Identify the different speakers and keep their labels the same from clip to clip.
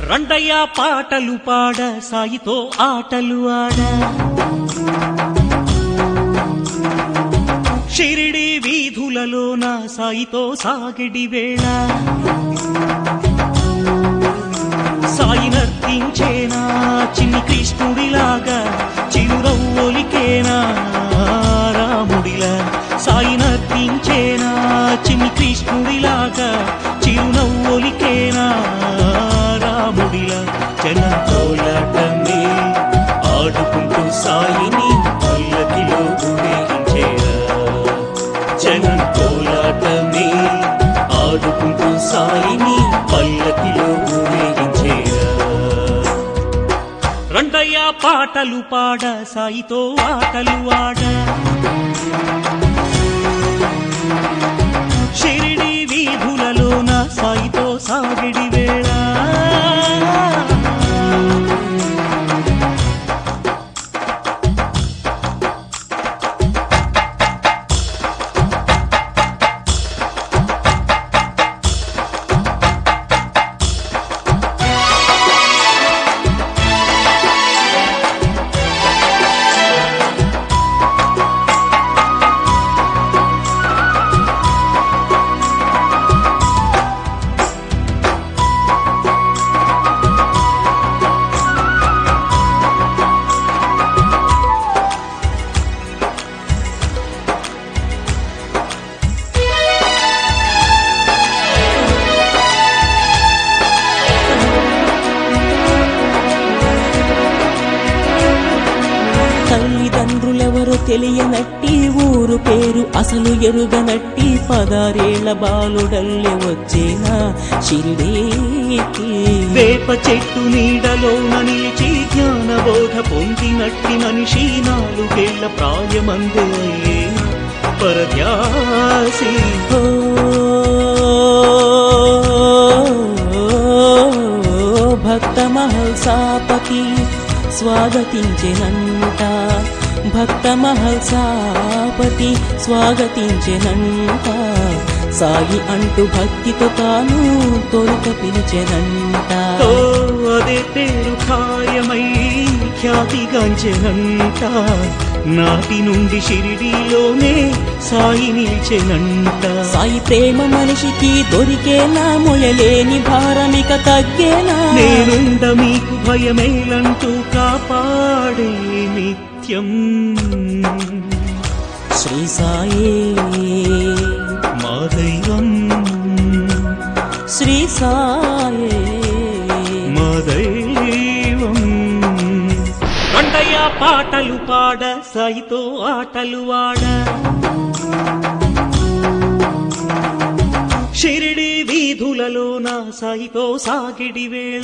Speaker 1: రండయ్య పాటలు పాడ సాయితో ఆటలు ఆడ షిరిడి వీధులలోన సాయితో సాగిడి వేళ సాయి నర్తించేనా చిన్ని కృష్ణుడిలాగా చిరునవ్వొలికేనా రాముడిలా సాయి నర్తించేనా చిన్ని కృష్ణుడిలాగా చిరునవ్వొలికేనా రాముడిలా జనం కోలాటమే ఆడుకుంటూ సాయిని పల్లకిలో ఊరేగించేరా జనం కోలాటమే ఆడుకుంటూ సాయిని పల్లకిలో ఊరేగించేరా రండయ్య పాటలు పాడ సాయితో ఆటలు ఆడ షిరిడి వీధులలోన సాయితో సాగిడి వేళ
Speaker 2: తల్లిదండ్రులెవరు తెలియనట్టి ఊరు పేరు అసలు ఎరుగనట్టి 16 ఏళ్ల బాలుడల్లే వచ్చేనా షిరిడీకి
Speaker 1: వేప చెట్టు నీడలోన నిలిచి జ్ఞానబోధ పొందినట్టి మనిషి 4 ఏళ్ల ప్రాయమందే అయ్యేనా పరధ్యాసి
Speaker 2: భక్త మహల్సాపతి స్వాగతించెనంట భక్త మహల్సాపతి స్వాగతించెనంట సాయి అంటూ భక్తితో తాను తొలుత పిలిచెనంట
Speaker 1: అదే పేరు ఖాయమై ఖ్యాతిగాంచెనంట నాటి నుండి షిరిడీలోనే సాయి నిలిచెనంట
Speaker 2: సాయి ప్రేమ మనిషికి దొరికేనా మొయలేని భారమిక తగ్గేనా
Speaker 1: నేనుండ మీకు భయమేలంటూ కాపాడే నిత్యం
Speaker 2: శ్రీ సాయే
Speaker 1: మా దైవం
Speaker 2: శ్రీ సాయే
Speaker 1: మా దైవం రండయ్య పాటలు పాడ సాయితో ఆటలు ఆడ షిరిడి వీధులలోన సాయితో సాగిడి వేళ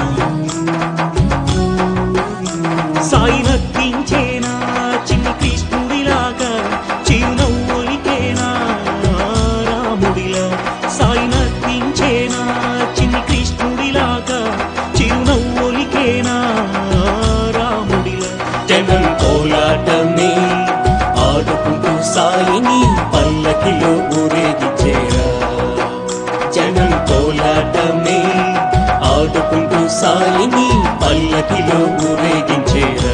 Speaker 1: సాయి నర్తించేనా చిన్ని కృష్ణుడిలాగా చిరునవ్వొలికేనా రాముడిలా సాయి నర్తించేనా చిన్ని కృష్ణుడిలాగా చిరునవ్వొలికేనా రాముడిలా
Speaker 2: జనం కోలాటమే ఆడుకుంటూ సాయిని పల్లకిలో ఊరేగించేరా జనం కోలాటమే ఆడుకుంటూ సాయిని పల్లకిలో ఊరేగించేరా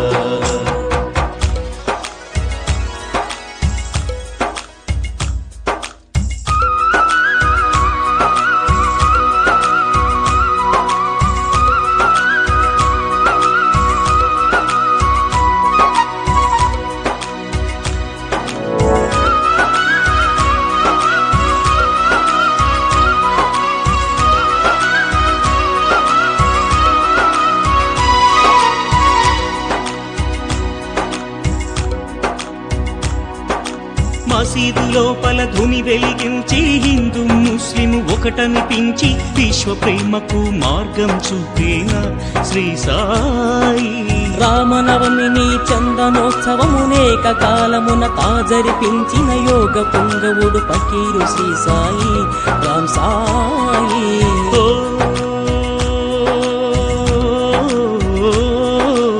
Speaker 1: మసీదు లోపల ధుని వెలిగించి హిందూ ముస్లిం ఒకటనిపించి విశ్వ ప్రేమకు మార్గం చూపేనా శ్రీ సాయి
Speaker 2: రామనవమిని చందనోత్సవమునేక కాలమున తాజరిపించిన యోగ పొంగవుడు పకీరు శ్రీ సాయి రామ్ సాయి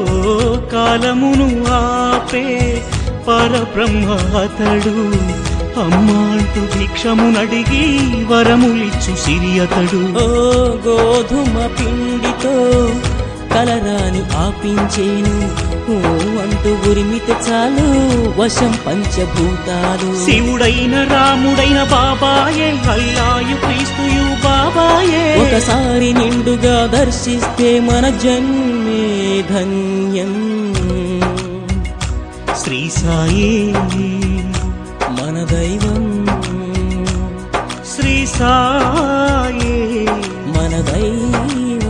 Speaker 1: కాలమును ఆపే పరబ్రహ్మ అతడు అమ్మాంటూ భిక్షమునడిగి వరములిచ్చు సిరియతడు.
Speaker 2: ఓ గోధుమ పిండితో కలరాని ఆపించేను, ఓ అంటూ ఉరిమితే చాలు వశం పంచభూతాలు.
Speaker 1: శివుడైన రాముడైన బాబాయే, అల్లాయు క్రీస్తుయు బాబాయే.
Speaker 2: ఒకసారి నిండుగా దర్శిస్తే మన జన్మే ధన్యం.
Speaker 1: శ్రీ సాయే
Speaker 2: మన దైవం,
Speaker 1: శ్రీ సాయే
Speaker 2: మన దైవం.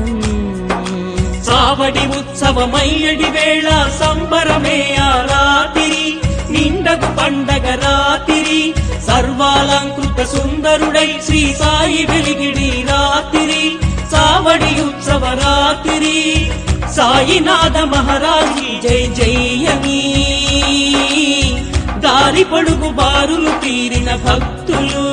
Speaker 1: సావడి ఉత్సవమయ్యడి వేళ సంబరమే ఆ రాత్రి, నిండగు పండగ రాత్రి. సర్వాలంకృత సుందరుడై శ్రీ సాయి వెలిగిడి రాత్రి, సావడి ఉత్సవ రాత్రి. సాయినాథ మహారాజీ జై జయని, దారి పొడుగు బారులు తీరిన భక్తులు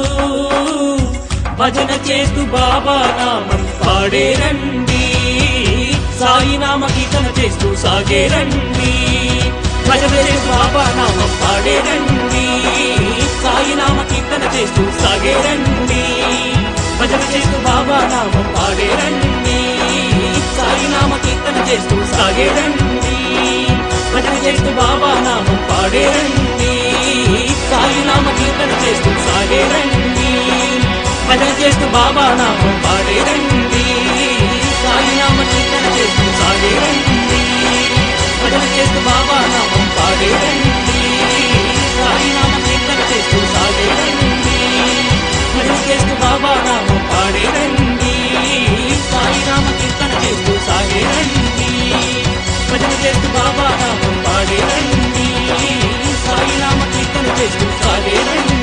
Speaker 1: భజన చేస్తూ బాబా నామం పాడేరండి. సాయి నామ కీర్తన చేస్తూ సాగేరండి, భజన చేస్తూ బాబా నామం పాడేరండి. సాయి నామ కీర్తన చేస్తూ సాగేరండి, భజన చేస్తూ బాబా నామం పాడేరండి. సాయి నామ కీర్తన చేస్తూ సాగేరండి, భజన చేస్తూ బాబా నామం పాడేరండి. సాయి నామ కీర్తన చేస్తూ సాగేరండి, భజన చేస్తూ బాబా నామం పాడేరండి. సాయి నామ కీర్తన చేస్తూ సాగేరండి, భజన చేస్తూ బాబా నామం పాడేరండి. సాయి నామ కీర్తన చేస్తూ సాగేరండి, భజన చేస్తూ బాబా నామం పాడేరండి. సాయి నామ కీర్తన చేస్తూ సాగేరండి, భజన చేస్తూ బాబా నామం పాడేరండి. సాయి నామ కీర్తన చేస్తూ సాగేరండి.